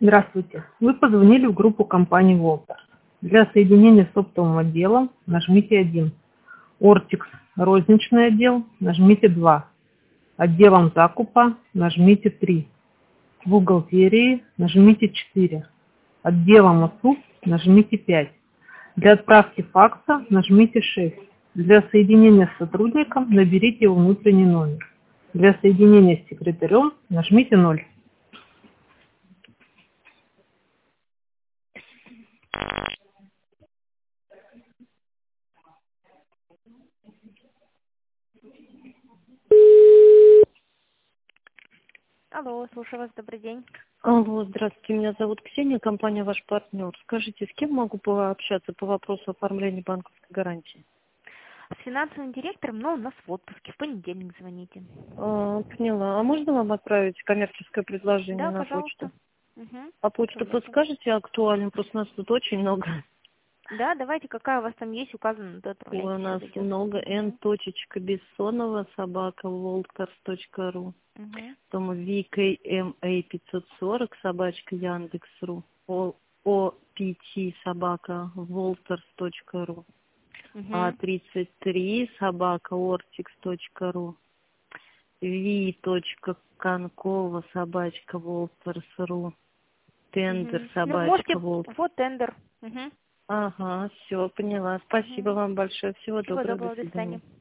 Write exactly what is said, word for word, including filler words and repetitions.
Здравствуйте. Вы позвонили в группу компании Волтер. Для соединения с оптовым отделом нажмите один. Ортикс розничный отдел нажмите два. Отделом закупа нажмите три. В бухгалтерии нажмите четыре. Отделом услуг нажмите пять. Для отправки факса нажмите шесть. Для соединения с сотрудником наберите его внутренний номер. Для соединения с секретарем нажмите ноль. Алло, слушаю вас, добрый день. Алло, здравствуйте, меня зовут Ксения, компания «Ваш партнер». Скажите, с кем могу пообщаться по вопросу оформления банковской гарантии? С финансовым директором, но у нас в отпуске. В понедельник звоните. А, поняла. А можно вам отправить коммерческое предложение Да, на пожалуйста. почту? Угу. А почту подскажете актуальную? Просто у нас тут очень много. Да, давайте, какая у вас там есть, указана, то Ой, отправляйте, у все нас дойдет. много. н. Бессонова собака волтерс точка ру. Угу. Потом ви кей эм эй пятьсот сорок собачка Яндекс.ру. о.пт собака волтерс точка ру. а Угу. тридцать три собака ортикс точка ру. ви.конкова собачка волтерс.ру. Тендер Угу. Ну, можете, собачка волтерс. вот тендер. Угу. Ага, все, поняла. Спасибо Угу. вам большое. Всего Всего доброго. До доброго, до свидания. свидания.